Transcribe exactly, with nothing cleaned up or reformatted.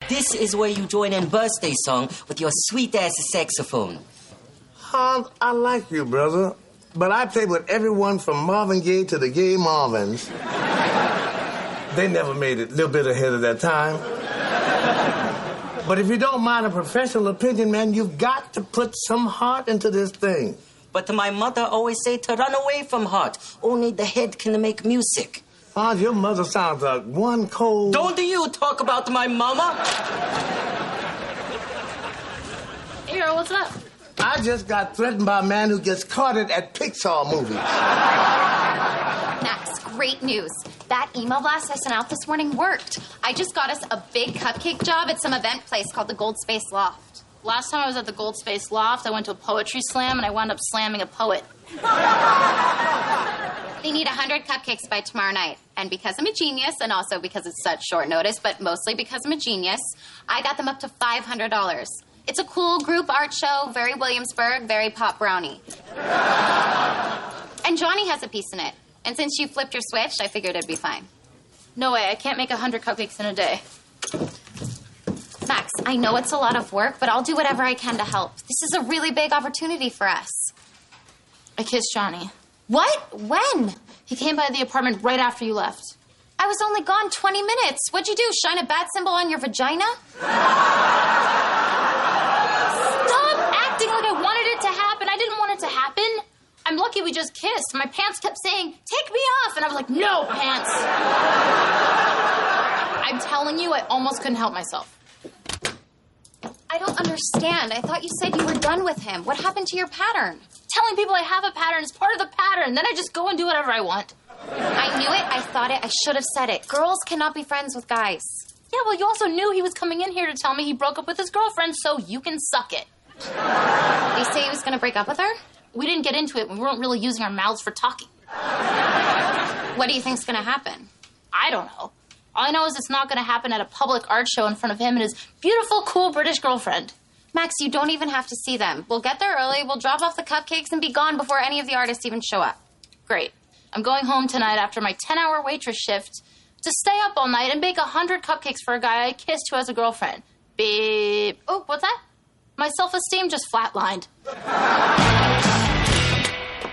This is where you join in birthday song with your sweet-ass saxophone. Hans, I like you, brother. But I played with everyone from Marvin Gaye to the Gay Marvins. They never made it a little bit ahead of their time. But if you don't mind a professional opinion, man, you've got to put some heart into this thing. But my mother always say to run away from heart. Only the head can make music. Hans, your mother sounds like one cold... Don't you talk about my mama? Hey, girl, what's up? I just got threatened by a man who gets carded at Pixar movies. Max, great news. That email blast I sent out this morning worked. I just got us a big cupcake job at some event place called the Gold Space Loft. Last time I was at the Gold Space Loft, I went to a poetry slam, and I wound up slamming a poet. They need one hundred cupcakes by tomorrow night. And because I'm a genius, and also because it's such short notice, but mostly because I'm a genius, I got them up to five hundred dollars. It's a cool group art show, very Williamsburg, very pop brownie. And Johnny has a piece in it. And since you flipped your switch, I figured it'd be fine. No way, I can't make one hundred cupcakes in a day. Max, I know it's a lot of work, but I'll do whatever I can to help. This is a really big opportunity for us. I kissed Johnny. What? When? He came by the apartment right after you left. I was only gone twenty minutes. What'd you do, shine a bat symbol on your vagina? Stop acting like I wanted it to happen. I didn't want it to happen. I'm lucky we just kissed. My pants kept saying, take me off. And I was like, no, pants. I'm telling you, I almost couldn't help myself. I don't understand. I thought you said you were done with him. What happened to your pattern? Telling people I have a pattern is part of the pattern. Then I just go and do whatever I want. I knew it. I thought it. I should have said it. Girls cannot be friends with guys. Yeah, well, you also knew he was coming in here to tell me he broke up with his girlfriend, so you can suck it. Did he say he was going to break up with her? We didn't get into it. We weren't really using our mouths for talking. What do you think's going to happen? I don't know. All I know is it's not going to happen at a public art show in front of him and his beautiful, cool British girlfriend. Max, you don't even have to see them. We'll get there early, we'll drop off the cupcakes, and be gone before any of the artists even show up. Great. I'm going home tonight after my ten-hour waitress shift to stay up all night and bake one hundred cupcakes for a guy I kissed who has a girlfriend. Beep. Oh, what's that? My self-esteem just flatlined.